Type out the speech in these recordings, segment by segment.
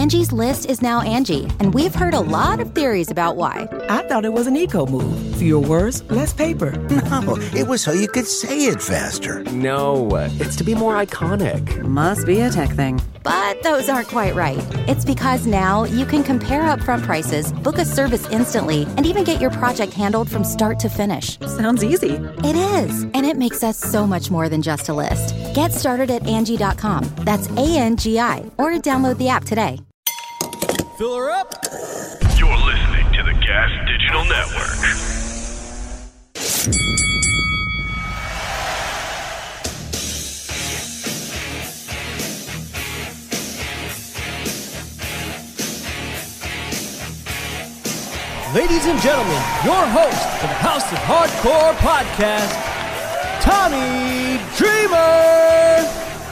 Angie's List is now Angie, and we've heard a lot of theories about why. I thought it was an eco move. Fewer words, less paper. No, it was so you could say it faster. No, it's to be more iconic. Must be a tech thing. But those aren't quite right. It's because now you can compare upfront prices, book a service instantly, and even get your project handled from start to finish. Sounds easy. It is, and it makes us so much more than just a list. Get started at Angie.com. That's ANGI, or download the app today. Fill her up. You're listening to the Gas Digital Network. Ladies and gentlemen, your host for the House of Hardcore podcast, Tommy Dreamer.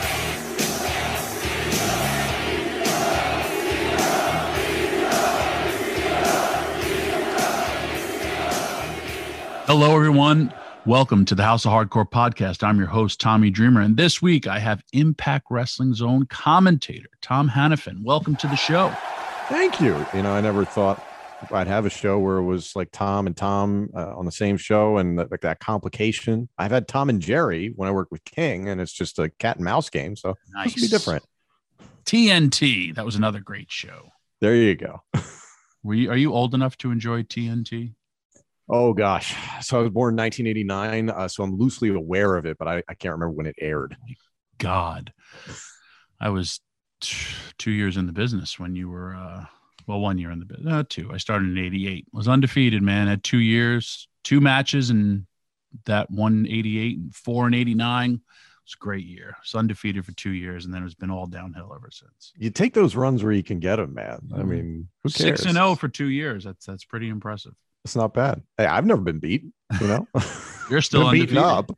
Hello, everyone. Welcome to the House of Hardcore podcast. I'm your host, Tommy Dreamer, and this week I have Impact Wrestling's own commentator, Tom Hannafin. Welcome to the show. Thank you. You know, I never thought I'd have a show where it was like Tom and Tom on the same show and like that complication. I've had Tom and Jerry when I worked with King, and it's just a cat and mouse game. So nice. It should be different. TNT. That was another great show. There you go. Are you old enough to enjoy TNT? Oh, gosh. So I was born in 1989, so I'm loosely aware of it, but I can't remember when it aired. God. I was 2 years in the business when you were, 1 year in the business. 2. I started in 88. Was undefeated, man. Had 2 years, 2 matches, and that 188 and 4 and 89. It was a great year. It's undefeated for 2 years, and then it's been all downhill ever since. You take those runs where you can get them, man. I mean, who cares? 6-0 for 2 years. That's pretty impressive. It's not bad. Hey, I've never been beat, you know. You're still undefeated. Beaten up.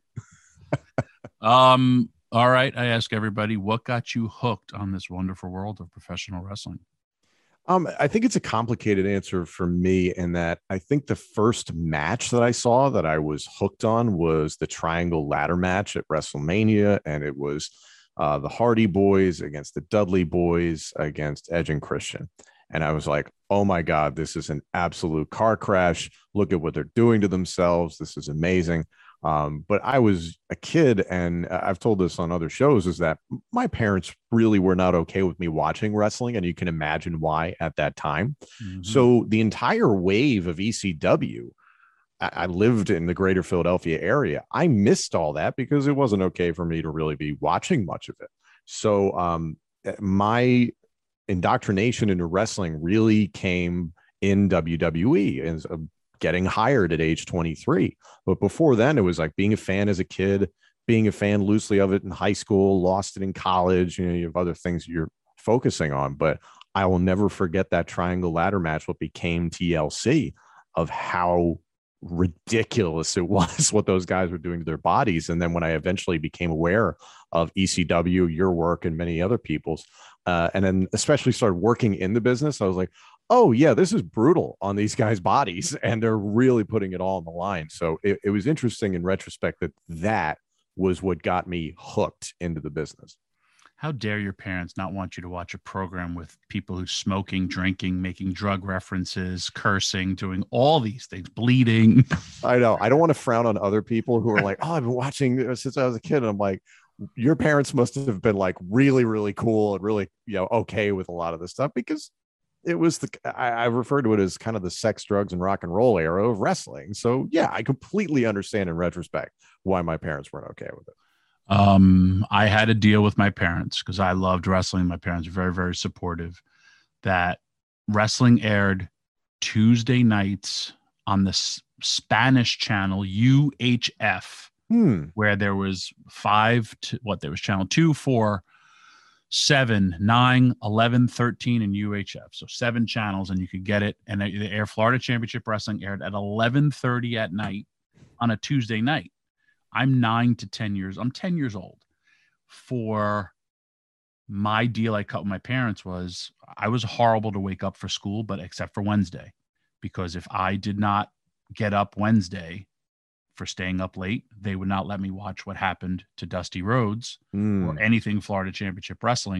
All right. I ask everybody, what got you hooked on this wonderful world of professional wrestling? I think it's a complicated answer for me in that I think the first match that I saw that I was hooked on was the Triangle Ladder match at WrestleMania. And it was the Hardy Boys against the Dudley Boys against Edge and Christian. And I was like, oh, my God, this is an absolute car crash. Look at what they're doing to themselves. This is amazing. But I was a kid, and I've told this on other shows, is that my parents really were not okay with me watching wrestling. And you can imagine why at that time. Mm-hmm. So the entire wave of ECW, I lived in the greater Philadelphia area. I missed all that because it wasn't okay for me to really be watching much of it. So my indoctrination into wrestling really came in WWE and getting hired at age 23. But before then, it was like being a fan as a kid, being a fan loosely of it in high school, lost it in college. You know, you have other things you're focusing on. But I will never forget that Triangle Ladder match, what became TLC, of how ridiculous it was what those guys were doing to their bodies. And then when I eventually became aware of ECW, your work, and many other people's, and then especially started working in the business, I was like, oh yeah, this is brutal on these guys' bodies, and they're really putting it all on the line. So it was interesting in retrospect that was what got me hooked into the business. How dare your parents not want you to watch a program with people who's smoking, drinking, making drug references, cursing, doing all these things, bleeding. I know. I don't want to frown on other people who are like, oh, I've been watching since I was a kid. And I'm like, your parents must have been like really, really cool and really, okay with a lot of this stuff, because it was I refer to it as kind of the sex, drugs, and rock and roll era of wrestling. So yeah, I completely understand in retrospect why my parents weren't okay with it. I had a deal with my parents because I loved wrestling. My parents were very, very supportive, that wrestling aired Tuesday nights on the Spanish channel UHF, where there was there was channel 2, 4, 7, 9, 11, 13, and UHF. So 7 channels, and you could get it. And the Air Florida Championship Wrestling aired at 11:30 at night on a Tuesday night. I'm 9 to 10 years. I'm 10 years old. For my deal I cut with my parents was I was horrible to wake up for school, but except for Wednesday, because if I did not get up Wednesday for staying up late, they would not let me watch what happened to Dusty Rhodes or anything Florida Championship Wrestling.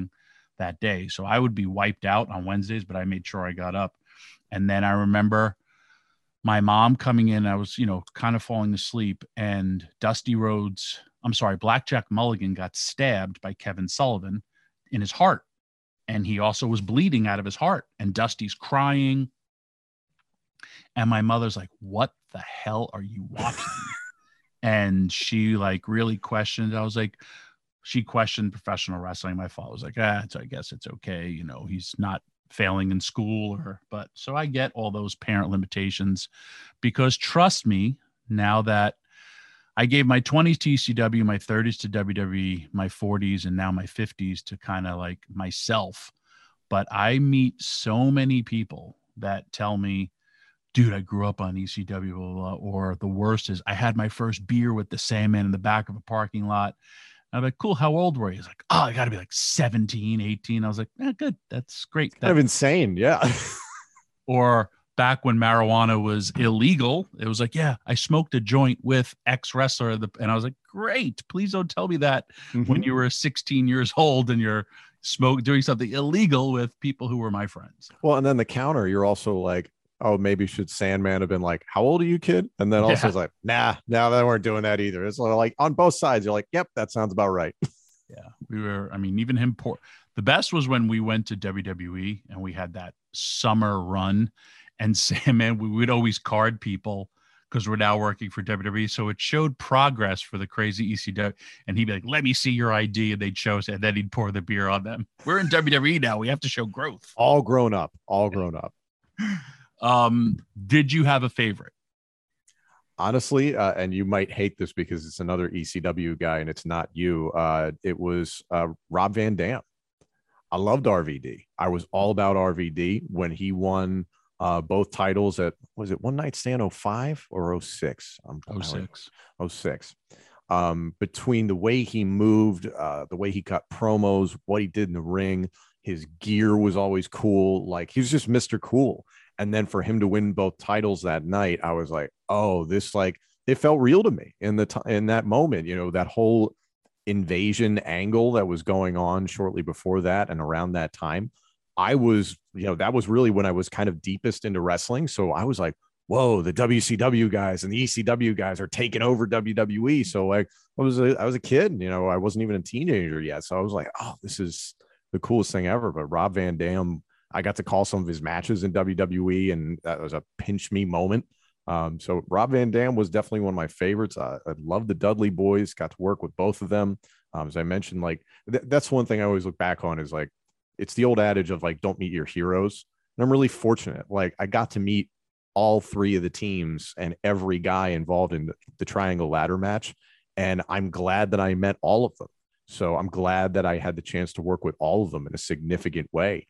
that day. So I would be wiped out on Wednesdays, but I made sure I got up. And then I remember my mom coming in. I was, kind of falling asleep, and Blackjack Mulligan got stabbed by Kevin Sullivan in his heart. And he also was bleeding out of his heart, and Dusty's crying. And my mother's like, what the hell are you watching? And she really questioned. I was like, she questioned professional wrestling. My father was like, I guess it's okay. He's not failing in school but so I get all those parent limitations, because trust me, now that I gave my 20s to ECW, my 30s to WWE, my 40s, and now my 50s to kind of like myself. But I meet so many people that tell me, dude, I grew up on ECW, blah, blah, blah. Or the worst is I had my first beer with the Sandman in the back of a parking lot. And I'm like, cool, how old were you? He's like, I got to be like 17, 18. I was like, good, that's great. Kind of insane, yeah. Or back when marijuana was illegal, it was like, yeah, I smoked a joint with X wrestler. And I was like, great, please don't tell me that when you were 16 years old and you're doing something illegal with people who were my friends. Well, and then the counter, you're also like, oh, maybe should Sandman have been like, how old are you, kid? And then also it's like, nah, they weren't doing that either. It's like on both sides, you're like, yep, that sounds about right. Yeah, even him. The best was when we went to WWE and we had that summer run, and Sandman, we would always card people because we're now working for WWE. So it showed progress for the crazy ECW. And he'd be like, let me see your ID. And they'd show us, and then he'd pour the beer on them. We're in WWE now. We have to show growth. All grown up. Did you have a favorite? Honestly, and you might hate this because it's another ECW guy and it's not you. It was Rob Van Dam. I loved RVD. I was all about RVD when he won both titles at, was it One Night Stand 05 or 06? 06. 06. Between the way he moved, the way he cut promos, what he did in the ring, his gear was always cool. Like, he was just Mr. Cool. And then for him to win both titles that night, I was like, oh, this, like, it felt real to me in that moment, that whole invasion angle that was going on shortly before that. And around that time, I was, that was really when I was kind of deepest into wrestling. So I was like, whoa, the WCW guys and the ECW guys are taking over WWE. So like, I was a kid, I wasn't even a teenager yet. So I was like, oh, this is the coolest thing ever. But Rob Van Dam, I got to call some of his matches in WWE, and that was a pinch me moment. So Rob Van Dam was definitely one of my favorites. I love the Dudley Boys, got to work with both of them. As I mentioned, like that's one thing I always look back on is like, it's the old adage of like, don't meet your heroes. And I'm really fortunate. Like, I got to meet all three of the teams and every guy involved in the Triangle Ladder match. And I'm glad that I met all of them. So I'm glad that I had the chance to work with all of them in a significant way.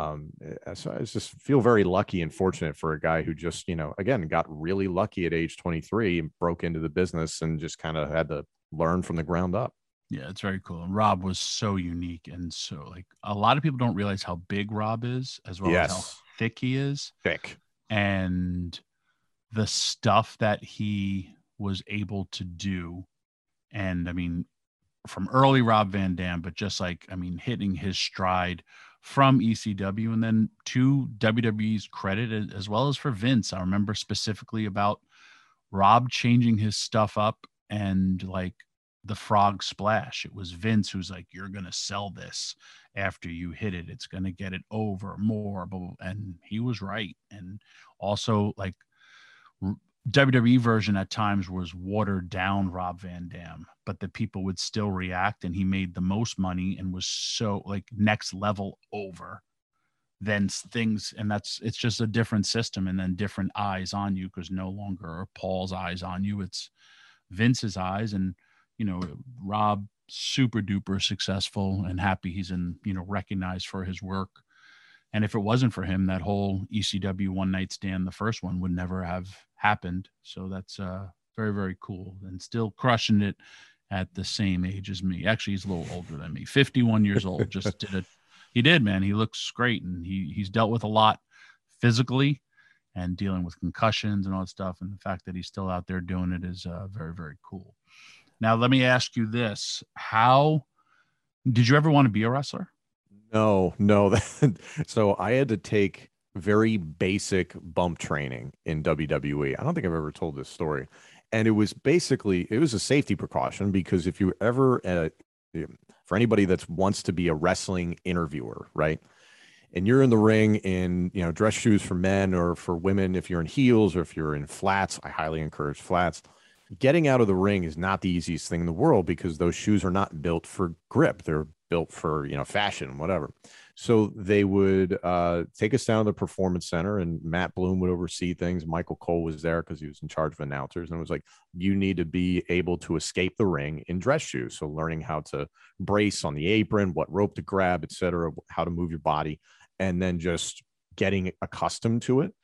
So I just feel very lucky and fortunate for a guy who just, again, got really lucky at age 23 and broke into the business and just kind of had to learn from the ground up. Yeah, it's very cool. And Rob was so unique. And so, like, a lot of people don't realize how big Rob is, as well as how thick he is. Thick. And the stuff that he was able to do. And I mean, from early Rob Van Dam, but just like, I mean, hitting his stride from ECW, and then to WWE's credit, as well as for Vince. I remember specifically about Rob changing his stuff up, and like the frog splash, it was Vince who's like, you're going to sell this after you hit it. It's going to get it over more. And he was right. And also, like, WWE version at times was watered down Rob Van Dam, but the people would still react, and he made the most money and was so like next level over than things. And it's just a different system, and then different eyes on you, because no longer are Paul's eyes on you. It's Vince's eyes. And, Rob, super duper successful and happy he's recognized for his work. And if it wasn't for him, that whole ECW One Night Stand, the first one, would never have happened. So that's very, very cool, and still crushing it at the same age as me. Actually, he's a little older than me, 51 years old. Just did it. He did, man. He looks great, and he's dealt with a lot physically and dealing with concussions and all that stuff. And the fact that he's still out there doing it is very, very cool. Now, let me ask you this. How did you ever want to be a wrestler? No. So I had to take very basic bump training in WWE. I don't think I've ever told this story. And it was a safety precaution because if you ever, for anybody that wants to be a wrestling interviewer, right? And you're in the ring in, dress shoes for men or for women, if you're in heels or if you're in flats, I highly encourage flats. Getting out of the ring is not the easiest thing in the world because those shoes are not built for grip. They're built for, fashion, whatever. So they would take us down to the performance center and Matt Bloom would oversee things. Michael Cole was there because he was in charge of announcers. And it was like, you need to be able to escape the ring in dress shoes. So learning how to brace on the apron, what rope to grab, et cetera, how to move your body, and then just getting accustomed to it.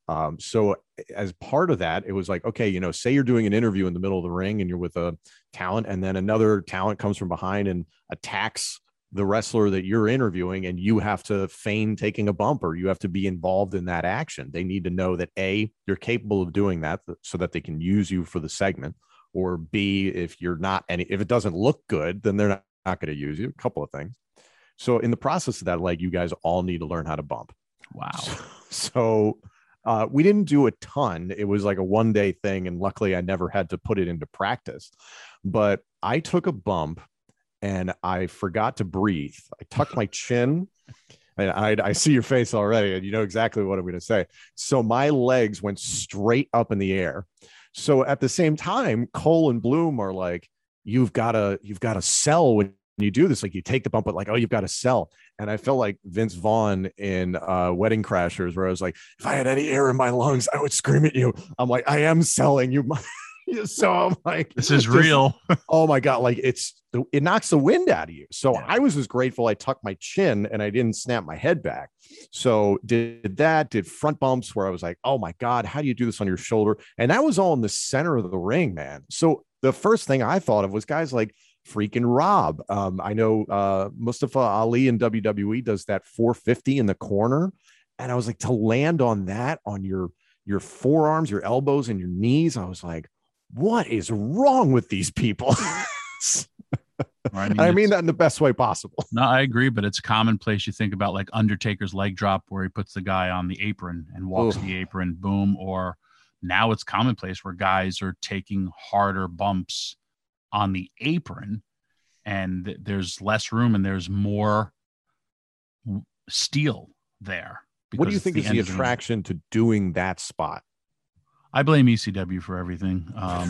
So as part of that, it was like, okay, say you're doing an interview in the middle of the ring and you're with a talent and then another talent comes from behind and attacks the wrestler that you're interviewing and you have to feign taking a bump or you have to be involved in that action. They need to know that A, you're capable of doing that so that they can use you for the segment, or B, if it doesn't look good, then they're not going to use you. A couple of things. So in the process of that, like, you guys all need to learn how to bump. Wow. So we didn't do a ton. It was like a one-day thing. And luckily I never had to put it into practice, but I took a bump and I forgot to breathe. I tucked my chin and I see your face already and you know exactly what I'm going to say. So my legs went straight up in the air. So at the same time, Cole and Bloom are like, you've got to sell when you do this. Like, you take the bump, but like, oh, you've got to sell. And I felt like Vince Vaughn in Wedding Crashers, where I was like, if I had any air in my lungs, I would scream at you. I'm like, I am selling you. So I'm like, this is real. Oh my God. Like, it knocks the wind out of you. So yeah. I was just grateful I tucked my chin and I didn't snap my head back. So did front bumps where I was like, oh my God, how do you do this on your shoulder? And that was all in the center of the ring, man. So the first thing I thought of was guys like freaking Rob. I know Mustafa Ali in WWE does that 450 in the corner. And I was like, to land on that, on your forearms, your elbows and your knees, I was like, what is wrong with these people? I mean that in the best way possible. No, I agree, but it's commonplace. You think about like Undertaker's leg drop where he puts the guy on the apron and walks the apron, boom. Or now it's commonplace where guys are taking harder bumps on the apron and there's less room and there's more steel there. What do you think is the attraction to doing that spot? I blame ECW for everything.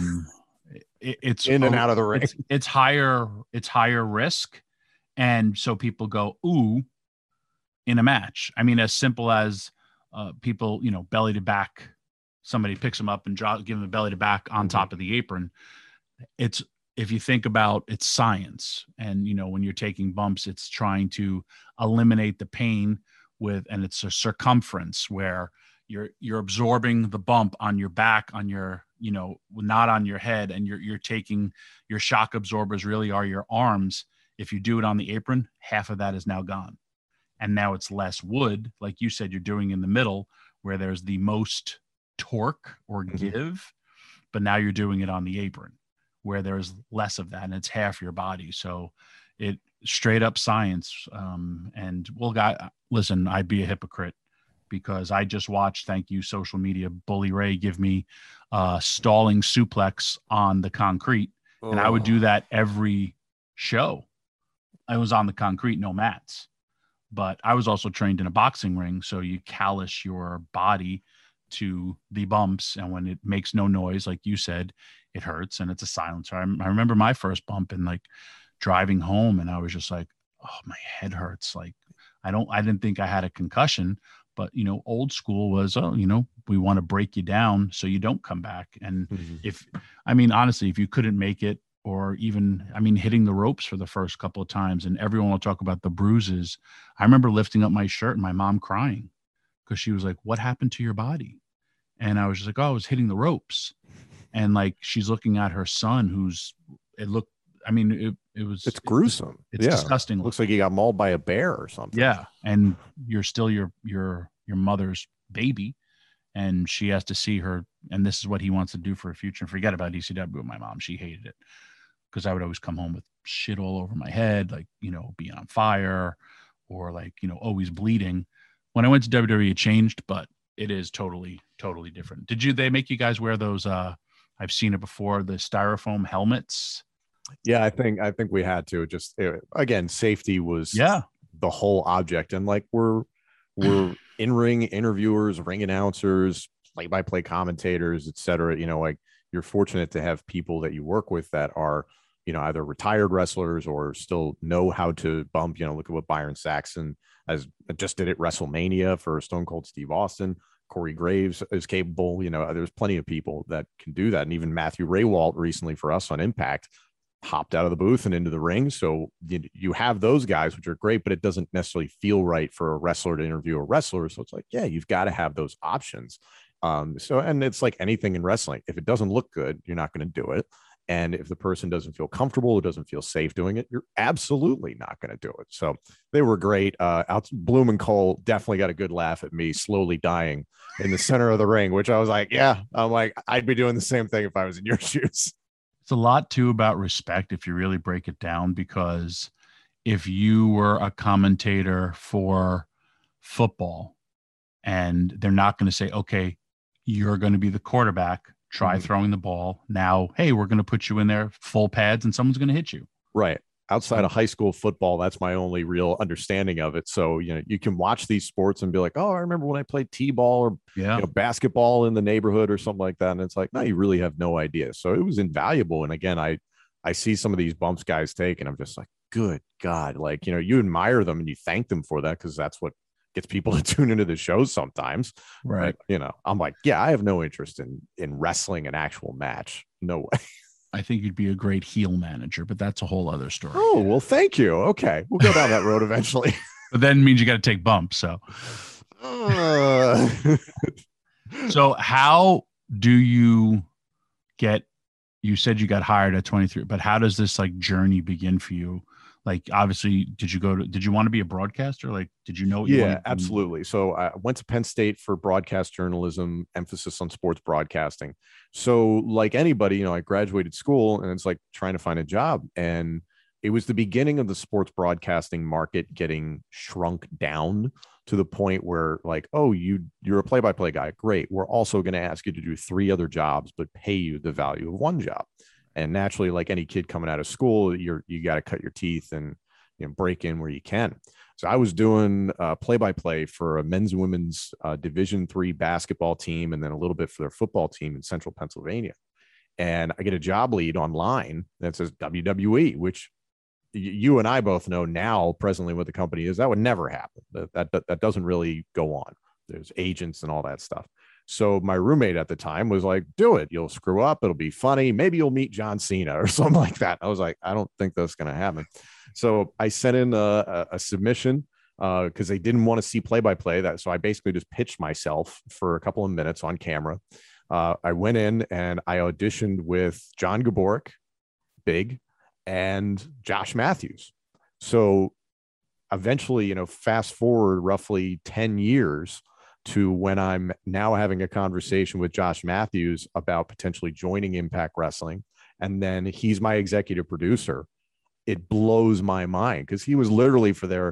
It's in and out of the ring. It's higher risk. And so people go, ooh, in a match. I mean, as simple as people, belly to back, somebody picks them up and give them a belly to back on top of the apron. If you think about it's science and, when you're taking bumps, it's trying to eliminate the pain and it's a circumference where you're absorbing the bump on your back, on your, not on your head. And you're taking your shock absorbers really are your arms. If you do it on the apron, half of that is now gone. And now it's less wood. Like you said, you're doing in the middle where there's the most torque or give, but now you're doing it on the apron where there's less of that and it's half your body. So it straight up science. Listen, I'd be a hypocrite because I just watched, thank you, social media, Bully Ray give me stalling suplex on the concrete. And I would do that every show. I was on the concrete, no mats, but I was also trained in a boxing ring. So you callous your body to the bumps. And when it makes no noise, like you said, it hurts and it's a silencer. I remember my first bump and like driving home and I was just like, oh, my head hurts. Like I didn't think I had a concussion, but old school was, we want to break you down so you don't come back. And honestly, if you couldn't make it or even, hitting the ropes for the first couple of times and everyone will talk about the bruises. I remember lifting up my shirt and my mom crying because she was like, what happened to your body? And I was just like, oh, I was hitting the ropes. And like, she's looking at her son it's gruesome. It's disgusting. Looks like he got mauled by a bear or something. Yeah. And you're still your mother's baby. And she has to see her. And this is what he wants to do for a future. And forget about ECW with my mom. She hated it because I would always come home with shit all over my head, like, being on fire or like, always bleeding. When I went to WWE, it changed, but it is totally, totally different. They make you guys wear those? I've seen it before, the styrofoam helmets. Yeah, I think we had to. Again, safety was the whole object, and like we're in-ring interviewers, ring announcers, play-by-play commentators, etc. Like you're fortunate to have people that you work with that are either retired wrestlers or still know how to bump. Look at what Byron Saxton just did at WrestleMania for Stone Cold Steve Austin. Corey Graves is capable. There's plenty of people that can do that, and even Matthew Raywalt recently for us on Impact hopped out of the booth and into the ring. So you have those guys, which are great, but it doesn't necessarily feel right for a wrestler to interview a wrestler. So it's like, yeah, you've got to have those options. And it's like anything in wrestling. If it doesn't look good, you're not going to do it. And if the person doesn't feel comfortable or doesn't feel safe doing it, you're absolutely not going to do it. So they were great. Bloom and Cole definitely got a good laugh at me slowly dying in the center of the ring, which I was like, yeah, I'd be doing the same thing if I was in your shoes. It's a lot too about respect if you really break it down, because if you were a commentator for football and they're not going to say, okay, you're going to be the quarterback, try throwing the ball. Now, hey, we're going to put you in there full pads and someone's going to hit you. Right. Outside of high school football, that's my only real understanding of it. So, you can watch these sports and be like, oh, I remember when I played t-ball or basketball in the neighborhood or something like that. And it's like, no, you really have no idea. So it was invaluable. And again, I see some of these bumps guys take and I'm just like, good God, you admire them and you thank them for that, because that's what gets people to tune into the shows sometimes. Right. But, I'm like, yeah, I have no interest in wrestling an actual match. No way. I think you'd be a great heel manager, but that's a whole other story. Oh, well, thank you. Okay. We'll go down that road eventually. But then means you got to take bumps. So, so how do you said you got hired at 23, but how does this journey begin for you? Obviously, did you want to be a broadcaster? Did you know? Yeah, absolutely. So I went to Penn State for broadcast journalism, emphasis on sports broadcasting. So like anybody, I graduated school and it's like trying to find a job. And it was the beginning of the sports broadcasting market getting shrunk down to the point where oh, you're a play-by-play guy. Great. We're also going to ask you to do 3 other jobs, but pay you the value of 1 job. And naturally, like any kid coming out of school, you got to cut your teeth and break in where you can. So I was doing play-by-play for a men's and women's Division III basketball team, and then a little bit for their football team in Central Pennsylvania. And I get a job lead online that says WWE, which you and I both know now presently what the company is. That would never happen. That doesn't really go on. There's agents and all that stuff. So my roommate at the time was like, do it. You'll screw up. It'll be funny. Maybe you'll meet John Cena or something like that. I was like, I don't think that's going to happen. So I sent in a submission because they didn't want to see play-by-play. So I basically just pitched myself for a couple of minutes on camera. I went in and I auditioned with John Gaborik, Big, and Josh Matthews. So eventually, fast forward roughly 10 years to when I'm now having a conversation with Josh Matthews about potentially joining Impact Wrestling. And then he's my executive producer. It blows my mind because he was literally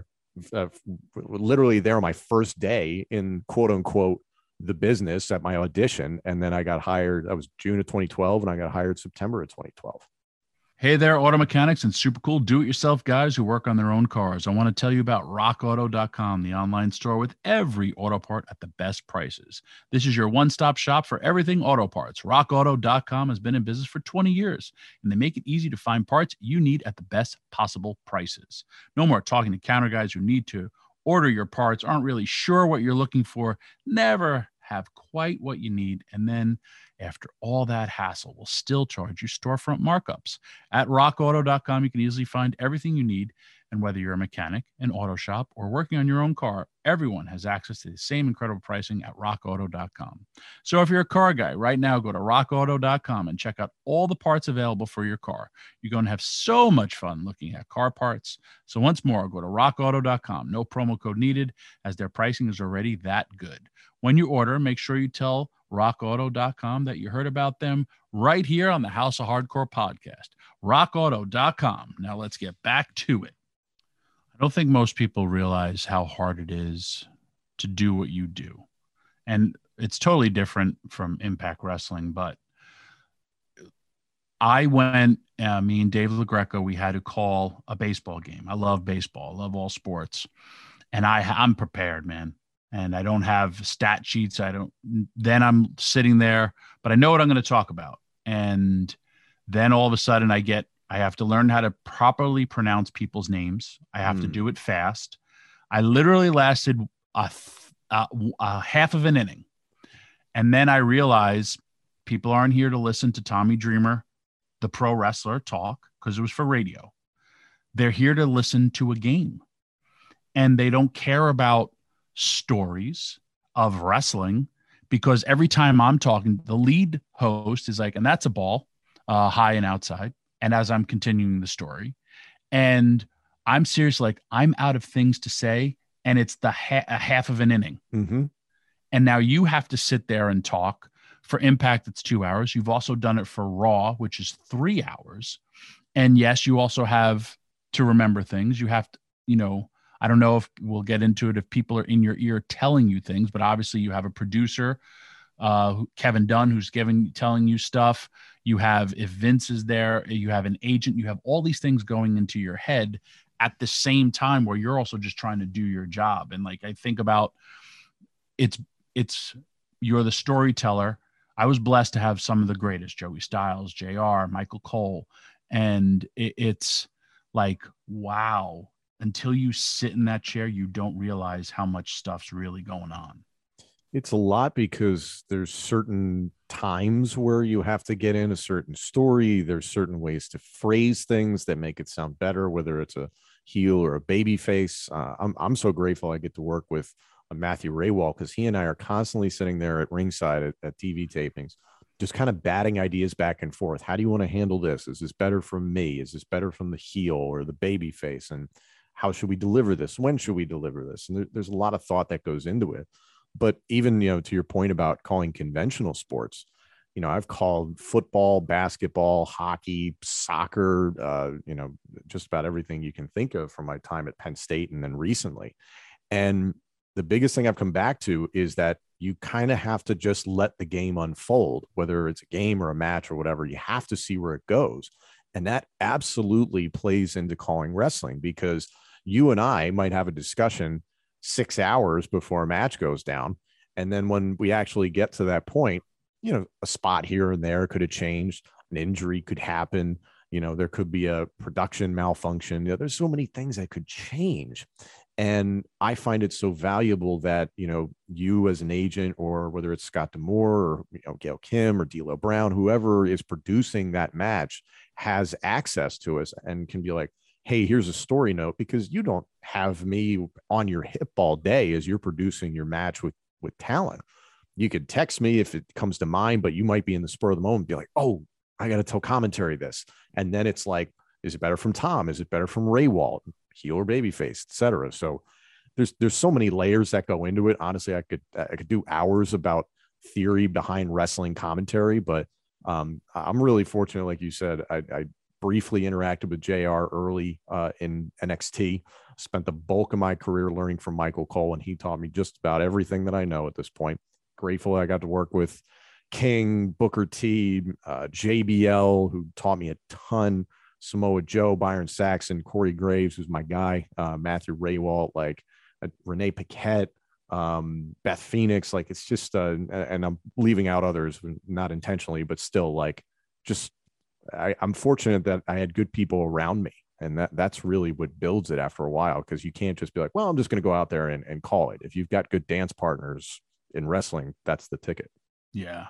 there my first day in quote unquote the business at my audition. And then I got hired. That was June of 2012. And I got hired September of 2012. Hey there, auto mechanics and super cool do-it-yourself guys who work on their own cars. I want to tell you about rockauto.com, the online store with every auto part at the best prices. This is your one-stop shop for everything auto parts. Rockauto.com has been in business for 20 years, and they make it easy to find parts you need at the best possible prices. No more talking to counter guys who need to order your parts, aren't really sure what you're looking for, never have quite what you need, and then after all that hassle, will still charge you storefront markups. At rockauto.com, you can easily find everything you need, and whether you're a mechanic, an auto shop, or working on your own car, everyone has access to the same incredible pricing at rockauto.com. So if you're a car guy, right now go to rockauto.com and check out all the parts available for your car. You're going to have so much fun looking at car parts. So once more, go to rockauto.com. No promo code needed, as their pricing is already that good. When you order, make sure you tell rockauto.com that you heard about them right here on the House of Hardcore podcast. rockauto.com. Now let's get back to it. I don't think most people realize how hard it is to do what you do. And it's totally different from Impact Wrestling, but I went, me and Dave LaGreca, we had to call a baseball game. I love baseball. I love all sports. And I'm prepared, man. And I don't have stat sheets. Then I'm sitting there, but I know what I'm going to talk about. And then all of a sudden I have to learn how to properly pronounce people's names. I have to do it fast. I literally lasted a half of an inning. And then I realized people aren't here to listen to Tommy Dreamer, the pro wrestler, talk, because it was for radio. They're here to listen to a game. And they don't care about stories of wrestling, because every time I'm talking, the lead host is like, and that's a ball, high and outside. And as I'm continuing the story, and I'm serious, like I'm out of things to say, and it's a half of an inning. Mm-hmm. And now you have to sit there and talk. For Impact, it's 2 hours. You've also done it for Raw, which is 3 hours. And yes, you also have to remember things. You have to, I don't know if we'll get into it if people are in your ear telling you things, but obviously you have a producer, Kevin Dunn, who's telling you stuff. You have, if Vince is there, you have an agent, you have all these things going into your head at the same time where you're also just trying to do your job. And like, I think about you're the storyteller. I was blessed to have some of the greatest, Joey Styles, JR, Michael Cole. And it's like, wow, until you sit in that chair, you don't realize how much stuff's really going on. It's a lot because there's certain times where you have to get in a certain story. There's certain ways to phrase things that make it sound better, whether it's a heel or a baby face. I'm so grateful I get to work with Matthew Raywall, because he and I are constantly sitting there at ringside at TV tapings, just kind of batting ideas back and forth. How do you want to handle this? Is this better from me? Is this better from the heel or the baby face? And how should we deliver this? When should we deliver this? And there's a lot of thought that goes into it. But even, to your point about calling conventional sports, I've called football, basketball, hockey, soccer, just about everything you can think of from my time at Penn State and then recently. And the biggest thing I've come back to is that you kind of have to just let the game unfold, whether it's a game or a match or whatever. You have to see where it goes. And that absolutely plays into calling wrestling, because you and I might have a discussion 6 hours before a match goes down. And then when we actually get to that point, a spot here and there could have changed. An injury could happen. There could be a production malfunction. There's so many things that could change. And I find it so valuable that, you as an agent, or whether it's Scott D'Amore or Gail Kim or D'Lo Brown, whoever is producing that match, has access to us and can be like, hey, here's a story note, because you don't have me on your hip all day as you're producing your match with talent. You could text me if it comes to mind, but you might be in the spur of the moment and be like, oh, I got to tell commentary this. And then it's like, is it better from Tom? Is it better from Raywall, heel or babyface, etc.? So there's so many layers that go into it. Honestly, I could do hours about theory behind wrestling commentary, but I'm really fortunate. Like you said, I briefly interacted with JR early in NXT, spent the bulk of my career learning from Michael Cole, and he taught me just about everything that I know at this point. Grateful I got to work with King, Booker T, JBL, who taught me a ton, Samoa Joe, Byron Saxton, Corey Graves, who's my guy, Matthew Raywalt, like Renee Paquette, Beth Phoenix. Like, it's just, and I'm leaving out others, not intentionally, but still, like, just, I'm fortunate that I had good people around me. And that's really what builds it after a while, because you can't just be like, well, I'm just going to go out there and call it. If you've got good dance partners in wrestling, that's the ticket. Yeah.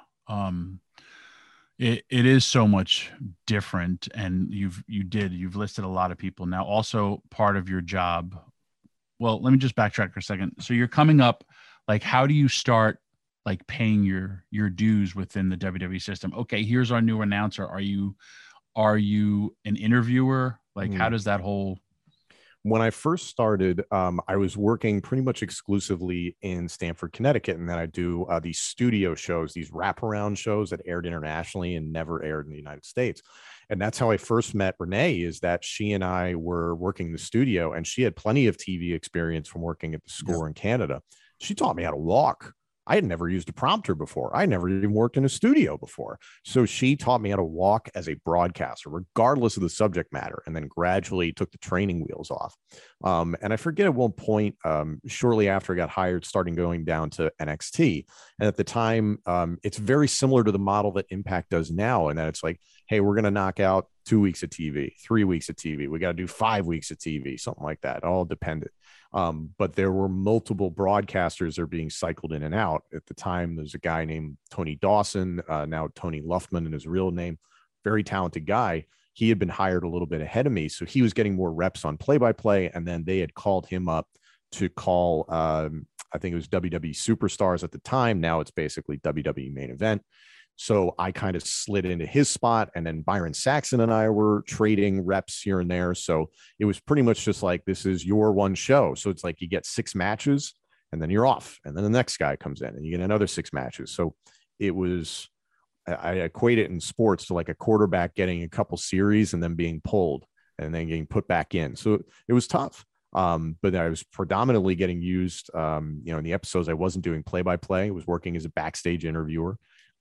It is so much different. And you've listed a lot of people. Now, also part of your job. Well, let me just backtrack for a second. So you're coming up, like, how do you start like paying your dues within the WWE system? Okay, here's our new announcer. Are you an interviewer? Like, how does that whole? when I first started, I was working pretty much exclusively in Stamford, Connecticut, and then I do these studio shows, these wraparound shows that aired internationally and never aired in the United States. And that's how I first met Renee, is that she and I were working the studio, and she had plenty of TV experience from working at the Score in Canada. She taught me how to walk. I had never used a prompter before. I never even worked in a studio before. So she taught me how to walk as a broadcaster, regardless of the subject matter, and then gradually took the training wheels off. And I forget at one point, shortly after I got hired, starting going down to NXT. And at the time, it's very similar to the model that Impact does now. And that it's like, hey, we're going to knock out 2 weeks of TV, 3 weeks of TV. We got to do 5 weeks of TV, something like that. All dependent. But there were multiple broadcasters that are being cycled in and out. At the time, there's a guy named Tony Dawson, now Tony Luffman in his real name, very talented guy. He had been hired a little bit ahead of me, so he was getting more reps on play-by-play, and then they had called him up to call, I think it was WWE Superstars at the time. Now it's basically WWE Main Event. So I kind of slid into his spot, and then Byron Saxon and I were trading reps here and there. So it was pretty much just like, this is your one show. So it's like you get 6 matches and then you're off. And then the next guy comes in and you get another 6 matches. So it was, I equate it in sports to like a quarterback getting a couple series and then being pulled and then getting put back in. So it was tough. But I was predominantly getting used, in the episodes, I wasn't doing play-by-play. I was working as a backstage interviewer.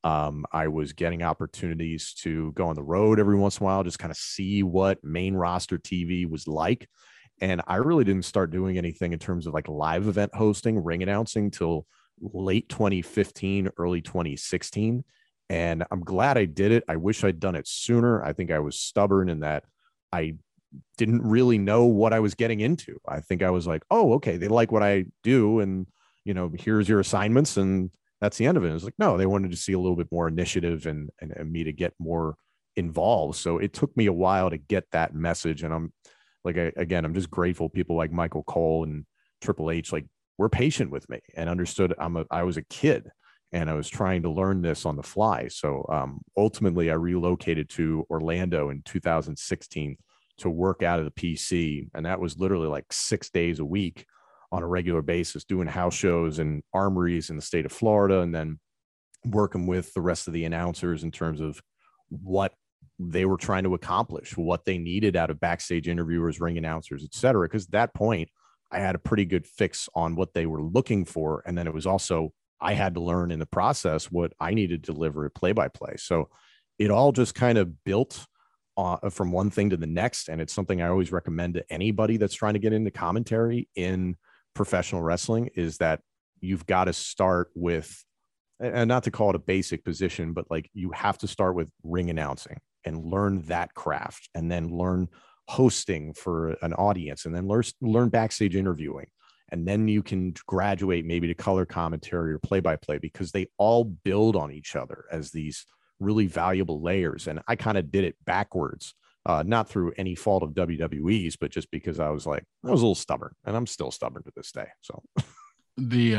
I was getting opportunities to go on the road every once in a while, just kind of see what main roster TV was like. And I really didn't start doing anything in terms of like live event hosting, ring announcing till late 2015, early 2016. And I'm glad I did it. I wish I'd done it sooner. I think I was stubborn in that I didn't really know what I was getting into. I think I was like, oh, okay, they like what I do. And, here's your assignments. And that's the end of it. It was like, no, they wanted to see a little bit more initiative and me to get more involved. So it took me a while to get that message. And I'm like, I'm just grateful people like Michael Cole and Triple H, like, were patient with me and understood I was a kid and I was trying to learn this on the fly. So ultimately I relocated to Orlando in 2016 to work out of the PC. And that was literally like 6 days a week on a regular basis, doing house shows and armories in the state of Florida, and then working with the rest of the announcers in terms of what they were trying to accomplish, what they needed out of backstage interviewers, ring announcers, et cetera. Because at that point, I had a pretty good fix on what they were looking for. And then it was also, I had to learn in the process what I needed to deliver at play-by-play. So it all just kind of built from one thing to the next. And it's something I always recommend to anybody that's trying to get into commentary in professional wrestling, is that you've got to start with, and not to call it a basic position, but like you have to start with ring announcing and learn that craft, and then learn hosting for an audience, and then learn backstage interviewing. And then you can graduate maybe to color commentary or play-by-play, because they all build on each other as these really valuable layers. And I kind of did it backwards. Not through any fault of WWE's, but just because I was a little stubborn, and I'm still stubborn to this day. So the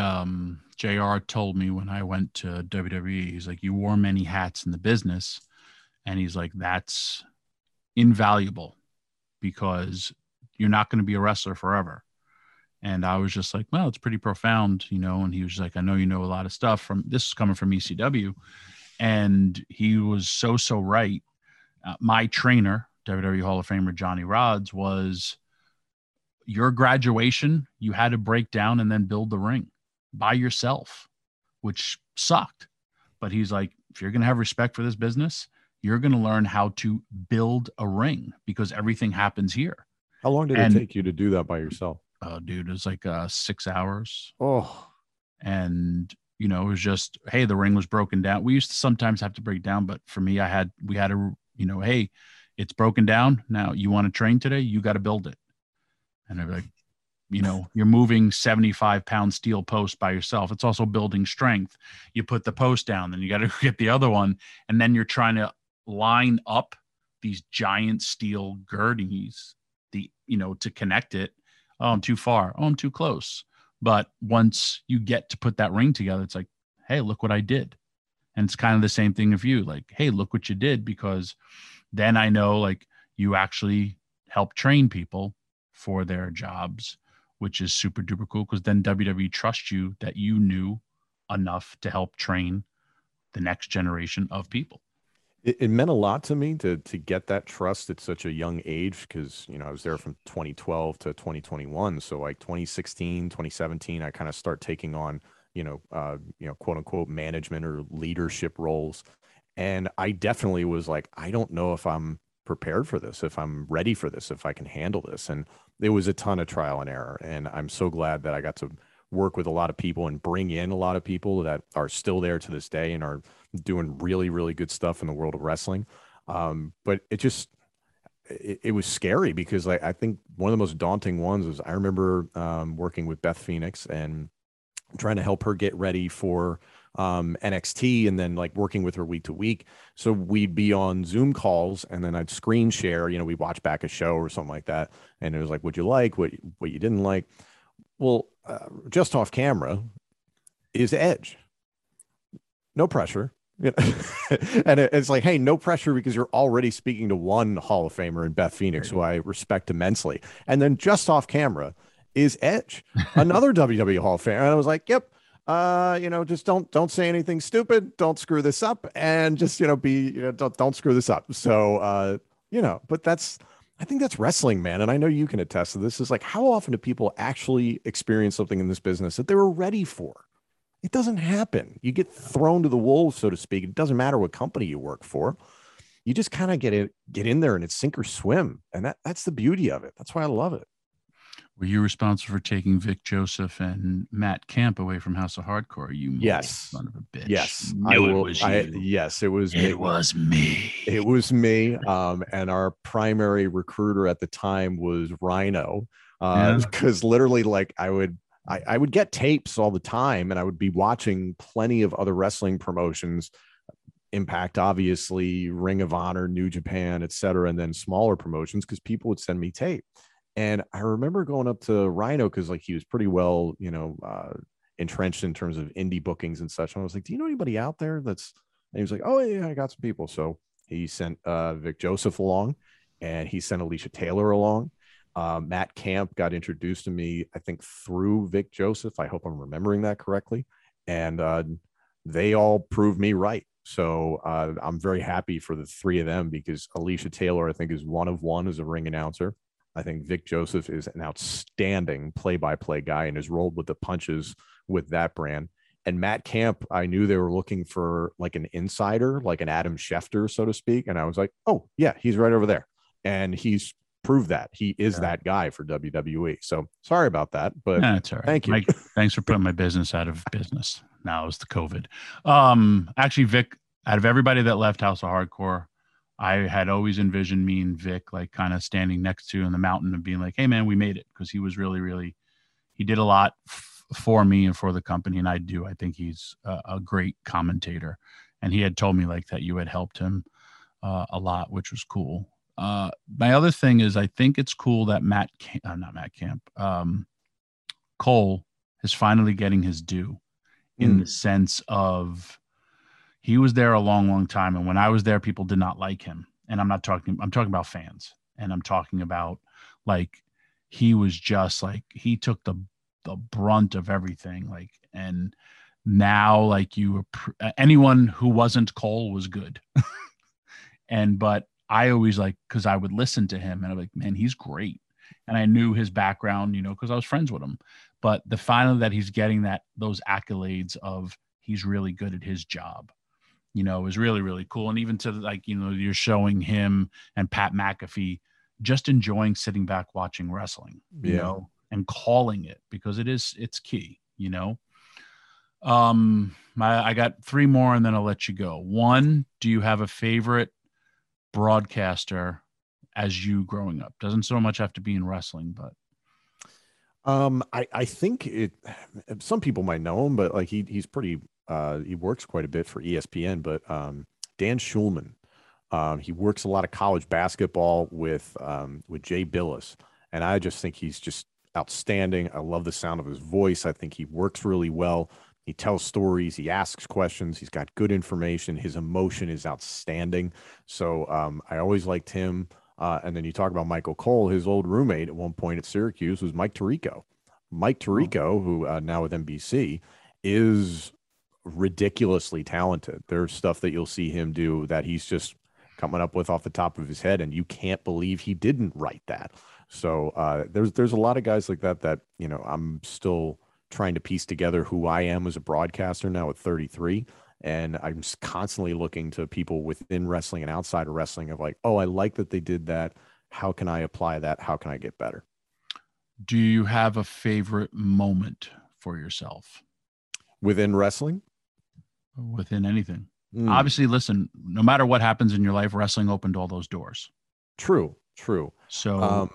JR told me when I went to WWE, he's like, you wore many hats in the business. And he's like, that's invaluable because you're not going to be a wrestler forever. And I was just like, well, it's pretty profound, and he was like, I know you know a lot of stuff this is coming from ECW. And he was so right. My trainer, WWE Hall of Famer Johnny Rodz, was your graduation. You had to break down and then build the ring by yourself, which sucked. But he's like, if you're going to have respect for this business, you're going to learn how to build a ring, because everything happens here. How long did it take you to do that by yourself? Oh, dude, it was like 6 hours. Oh, and it was just, hey, the ring was broken down. We used to sometimes have to break down, but for me, we had to, hey, it's broken down. Now you want to train today, you got to build it. And I'd be like, you're moving 75-pound steel post by yourself. It's also building strength. You put the post down, then you got to get the other one. And then you're trying to line up these giant steel girdings, to connect it. Oh, I'm too far. Oh, I'm too close. But once you get to put that ring together, it's like, hey, look what I did. And it's kind of the same thing of you, like, hey, look what you did, because then I know, like, you actually help train people for their jobs, which is super duper cool, because then WWE trusts you that you knew enough to help train the next generation of people. It meant a lot to me to get that trust at such a young age, because, I was there from 2012 to 2021. So like 2016, 2017, I kind of start taking on, quote unquote management or leadership roles. And I definitely was like, I don't know if I'm prepared for this, if I'm ready for this, if I can handle this. And it was a ton of trial and error. And I'm so glad that I got to work with a lot of people and bring in a lot of people that are still there to this day and are doing really, really good stuff in the world of wrestling. But it was scary, because I think one of the most daunting ones was, I remember working with Beth Phoenix and trying to help her get ready for NXT, and then like working with her week to week. So we'd be on Zoom calls, and then I'd screen share, we'd watch back a show or something like that. And it was like, what you like, what you didn't like. Well, just off camera is Edge. No pressure. And it's like, hey, no pressure, because you're already speaking to one Hall of Famer in Beth Phoenix, who I respect immensely. And then just off camera is Edge, another WWE Hall of Famer. And I was like, yep. Just don't say anything stupid. Don't screw this up, and just, don't screw this up. So, but I think that's wrestling, man. And I know you can attest to this. Is like, how often do people actually experience something in this business that they were ready for? It doesn't happen. You get thrown to the wolves, so to speak. It doesn't matter what company you work for. You just kind of get in there, and it's sink or swim. And that's the beauty of it. That's why I love it. Were you responsible for taking Vic Joseph and Matt Camp away from House of Hardcore? You yes, son of a bitch. Yes, Yes, it was. It was me. It was me. And our primary recruiter at the time was Rhino, because literally, like, I would get tapes all the time, and I would be watching plenty of other wrestling promotions, Impact, obviously, Ring of Honor, New Japan, etc., and then smaller promotions, because people would send me tape. And I remember going up to Rhino, because like he was pretty well, entrenched in terms of indie bookings and such. And I was like, do you know anybody out there and he was like, oh yeah, I got some people. So he sent Vic Joseph along, and he sent Alicia Taylor along. Matt Camp got introduced to me, I think, through Vic Joseph. I hope I'm remembering that correctly. And they all proved me right. So I'm very happy for the three of them, because Alicia Taylor, I think, is one of one as a ring announcer. I think Vic Joseph is an outstanding play-by-play guy and has rolled with the punches with that brand. And Matt Camp, I knew they were looking for like an insider, like an Adam Schefter, so to speak. And I was like, oh yeah, he's right over there. And he's proved that he is that guy for WWE. So sorry about that, but that's all right. Thank you. Mike, thanks for putting my business out of business. Now it's the COVID. Actually, Vic, out of everybody that left House of Hardcore, I had always envisioned me and Vic like kind of standing next to in the mountain and being like, hey man, we made it. Because he was really, really, he did a lot for me and for the company. And I think he's a great commentator. And he had told me like that you had helped him a lot, which was cool. My other thing is, I think it's cool that Cole is finally getting his due in the sense of, he was there a long, long time. And when I was there, people did not like him. And I'm talking about fans. And I'm talking about like, he was just like, he took the brunt of everything. Like, and now like anyone who wasn't Cole was good. But I always like, cause I would listen to him and I'm like, man, he's great. And I knew his background, cause I was friends with him, but the final that he's getting those accolades of he's really good at his job, is really, really cool. And even to like, you're showing him and Pat McAfee just enjoying sitting back watching wrestling, you know, and calling it, because it's key, I got three more and then I'll let you go. One, do you have a favorite broadcaster as you growing up? Doesn't so much have to be in wrestling, but I think some people might know him, but like he's pretty he works quite a bit for ESPN, but Dan Schulman, he works a lot of college basketball with Jay Billis, and I just think he's just outstanding. I love the sound of his voice. I think he works really well. He tells stories, he asks questions, he's got good information, his emotion is outstanding. So I always liked him. And then you talk about Michael Cole, his old roommate at one point at Syracuse was Mike Tirico. Mike Tirico, who now with NBC, is ridiculously talented. There's stuff that you'll see him do that he's just coming up with off the top of his head, and you can't believe he didn't write that. So there's a lot of guys like that I'm still trying to piece together who I am as a broadcaster now at 33. And I'm constantly looking to people within wrestling and outside of wrestling of like, oh, I like that they did that. How can I apply that? How can I get better? Do you have a favorite moment for yourself? Within wrestling? Within anything. Obviously, listen, no matter what happens in your life, wrestling opened all those doors. True. So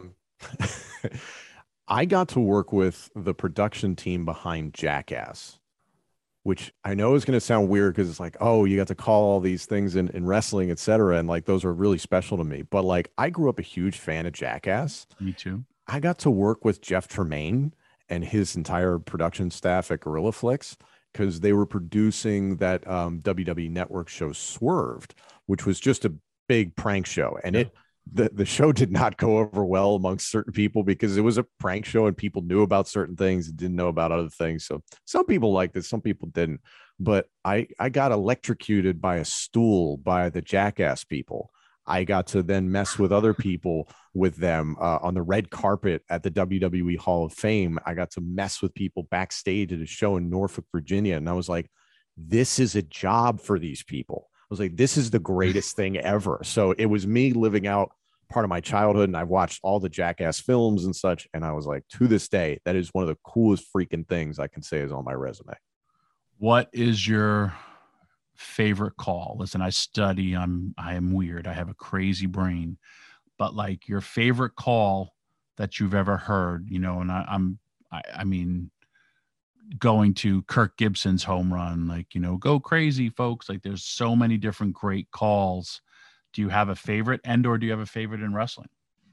I got to work with the production team behind Jackass, which I know is going to sound weird because it's like, oh, you got to call all these things in wrestling, et cetera. And like, those are really special to me. But like, I grew up a huge fan of Jackass. Me too. I got to work with Jeff Tremaine and his entire production staff at Gorilla Flicks because they were producing that WWE Network show Swerved, which was just a big prank show. And the show did not go over well amongst certain people because it was a prank show and people knew about certain things and didn't know about other things. So some people liked it, some people didn't. But I got electrocuted by a stool by the Jackass people. I got to then mess with other people with them on the red carpet at the WWE Hall of Fame. I got to mess with people backstage at a show in Norfolk, Virginia. And I was like, this is a job for these people. I was like, this is the greatest thing ever. So it was me living out part of my childhood. And I watched all the Jackass films and such. And I was like, to this day, that is one of the coolest freaking things I can say is on my resume. What is your favorite call? Listen, I study. I am weird. I have a crazy brain, but like your favorite call that you've ever heard, and I mean, going to Kirk Gibson's home run, like, go crazy, folks. Like there's so many different great calls. Do you have a favorite or do you have a favorite in wrestling?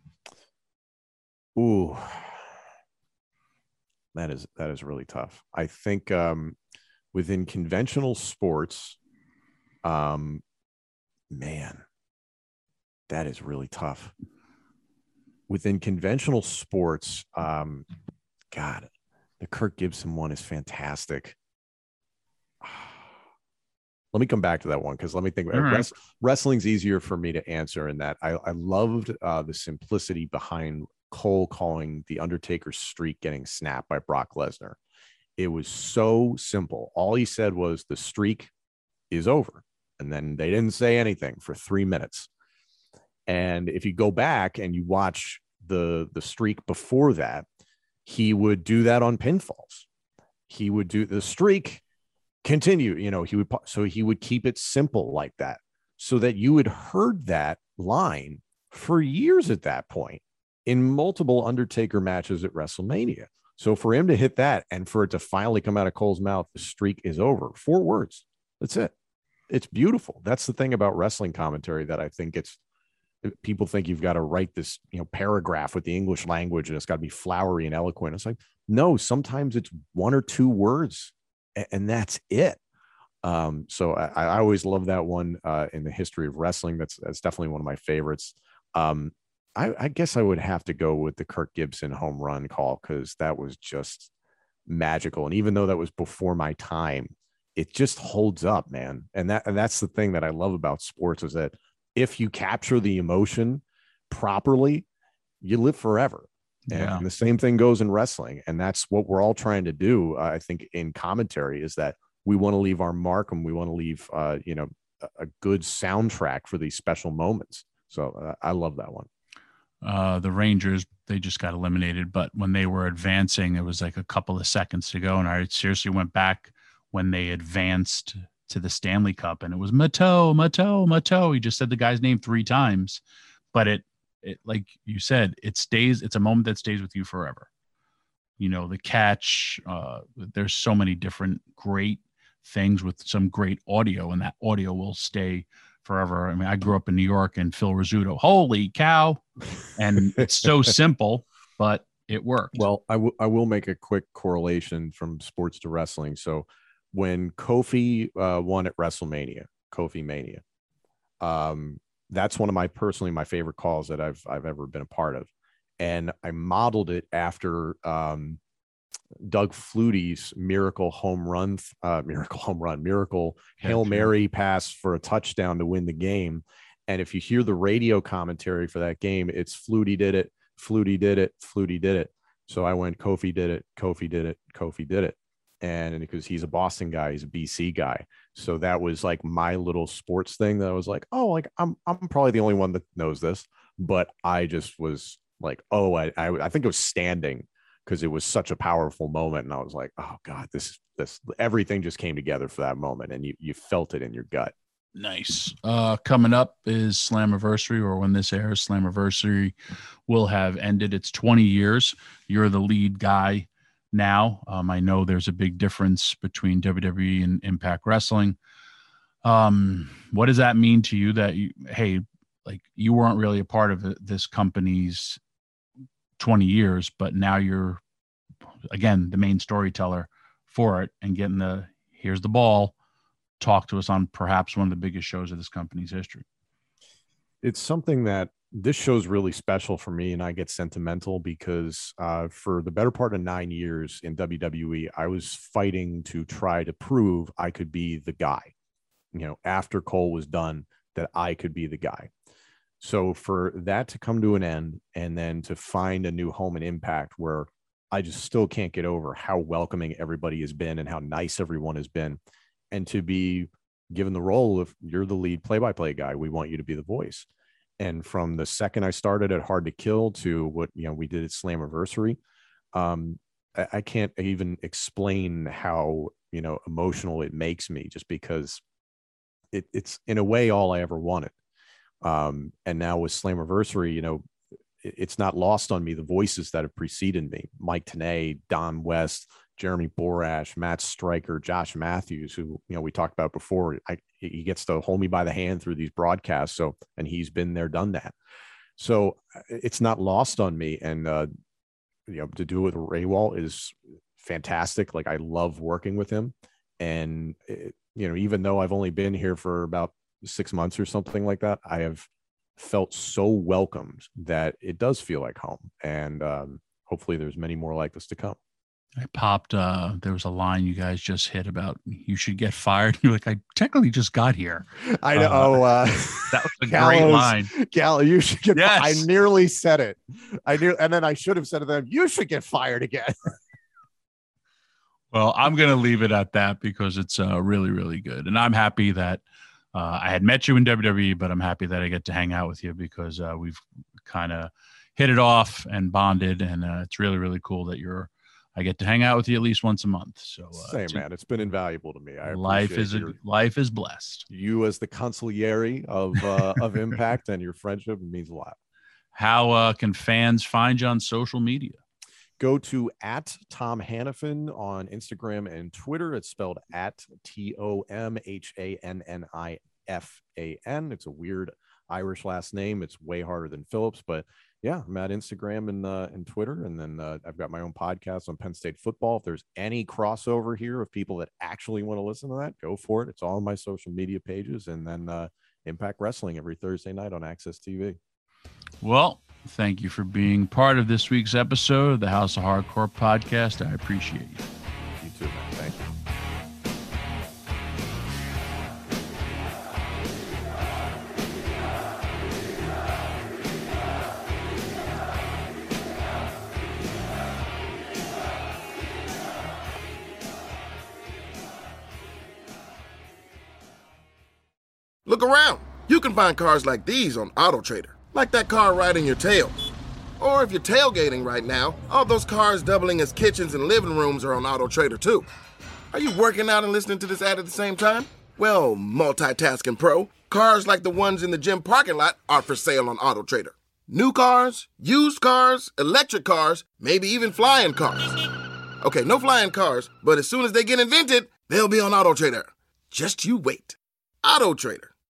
Ooh, that is really tough. I think within conventional sports, man, that is really tough. Within conventional sports, God, the Kirk Gibson one is fantastic. Let me come back to that one because let me think. Right. Wrestling's easier for me to answer in that I loved the simplicity behind Cole calling the Undertaker's streak getting snapped by Brock Lesnar. It was so simple. All he said was the streak is over. And then they didn't say anything for 3 minutes. And if you go back and you watch the streak before that, he would do that on pinfalls. He would do the streak continue, he would keep it simple like that so that you had heard that line for years at that point in multiple Undertaker matches at WrestleMania. So for him to hit that and for it to finally come out of Cole's mouth, the streak is over. 4 words. That's it. It's beautiful. That's the thing about wrestling commentary that I think people think you've got to write this, paragraph with the English language and it's got to be flowery and eloquent. It's like, no, sometimes it's 1 or 2 words and that's it. So I always love that one in the history of wrestling. That's definitely one of my favorites. I guess I would have to go with the Kirk Gibson home run call because that was just magical. And even though that was before my time, it just holds up, man. And that's the thing that I love about sports is that if you capture the emotion properly, you live forever. Yeah. And the same thing goes in wrestling. And that's what we're all trying to do, I think, in commentary is that we want to leave our mark and we want to leave, a good soundtrack for these special moments. So I love that one. The Rangers, they just got eliminated. But when they were advancing, it was like a couple of seconds to go. And I seriously went back when they advanced to the Stanley Cup and it was Mateau. He just said the guy's name 3 times, but it like you said, it's a moment that stays with you forever. The catch, there's so many different great things with some great audio and that audio will stay forever. I mean, I grew up in New York and Phil Rizzuto, holy cow. And it's so simple, but it worked. Well, I will make a quick correlation from sports to wrestling. So when Kofi won at WrestleMania, Kofi Mania, that's one of my favorite calls that I've ever been a part of. And I modeled it after Doug Flutie's miracle Hail Mary pass for a touchdown to win the game. And if you hear the radio commentary for that game, it's Flutie did it, Flutie did it, Flutie did it. So I went, Kofi did it, Kofi did it, Kofi did it. And because he's a Boston guy, he's a BC guy. So that was like my little sports thing that I was like, oh, like I'm probably the only one that knows this. But I just was like, oh, I think it was standing because it was such a powerful moment. And I was like, oh God, this everything just came together for that moment. And you felt it in your gut. Nice. Coming up is Slammiversary, or when this airs, Slammiversary will have ended. It's 20 years. You're the lead guy now. I know there's a big difference between WWE and Impact Wrestling. What does that mean to you that you weren't really a part of this company's 20 years, but now you're, again, the main storyteller for it and getting here's the ball. Talk to us on perhaps one of the biggest shows of this company's history. It's something that this show's really special for me, and I get sentimental because for the better part of 9 years in WWE, I was fighting to try to prove I could be the guy, after Cole was done, that I could be the guy. So for that to come to an end and then to find a new home in Impact where I just still can't get over how welcoming everybody has been and how nice everyone has been. And to be given the role of, you're the lead play-by-play guy, we want you to be the voice. And from the second I started at Hard to Kill to what we did at Slammiversary, I can't even explain how emotional it makes me, just because it's in a way all I ever wanted. And now with Slammiversary, it's not lost on me the voices that have preceded me: Mike Tenay, Don West, Jeremy Borash, Matt Stryker, Josh Matthews, who, we talked about before. He gets to hold me by the hand through these broadcasts. And he's been there, done that. So it's not lost on me. And, to do it with Ray Wall is fantastic. Like, I love working with him. And, even though I've only been here for about 6 months or something like that, I have felt so welcomed that it does feel like home. And hopefully there's many more like this to come. I popped, there was a line you guys just hit about you should get fired. You're like, I technically just got here. I know. That was a great line. Gallo, you should get yes. I nearly said it. And then I should have said to them, you should get fired again. Well, I'm going to leave it at that because it's really, really good. And I'm happy that I had met you in WWE, but I'm happy that I get to hang out with you because we've kind of hit it off and bonded. And it's really, really cool that I get to hang out with you at least once a month. So same, man. It's been invaluable to me. Life is blessed. You as the consigliere of Impact, and your friendship means a lot. How can fans find you on social media? Go to @TomHannifan on Instagram and Twitter. It's spelled @TomHannifan. It's a weird Irish last name. It's way harder than Phillips, but yeah, I'm at Instagram and Twitter. And then I've got my own podcast on Penn State football. If there's any crossover here of people that actually want to listen to that, go for it. It's all on my social media pages. And then Impact Wrestling every Thursday night on Access TV. Well, thank you for being part of this week's episode of the House of Hardcore podcast. I appreciate you. You too, man. Thank you. Look around. You can find cars like these on AutoTrader, like that car riding your tail. Or if you're tailgating right now, all those cars doubling as kitchens and living rooms are on AutoTrader too. Are you working out and listening to this ad at the same time? Well, multitasking pro, cars like the ones in the gym parking lot are for sale on AutoTrader. New cars, used cars, electric cars, maybe even flying cars. Okay, no flying cars, but as soon as they get invented, they'll be on AutoTrader. Just you wait. AutoTrader.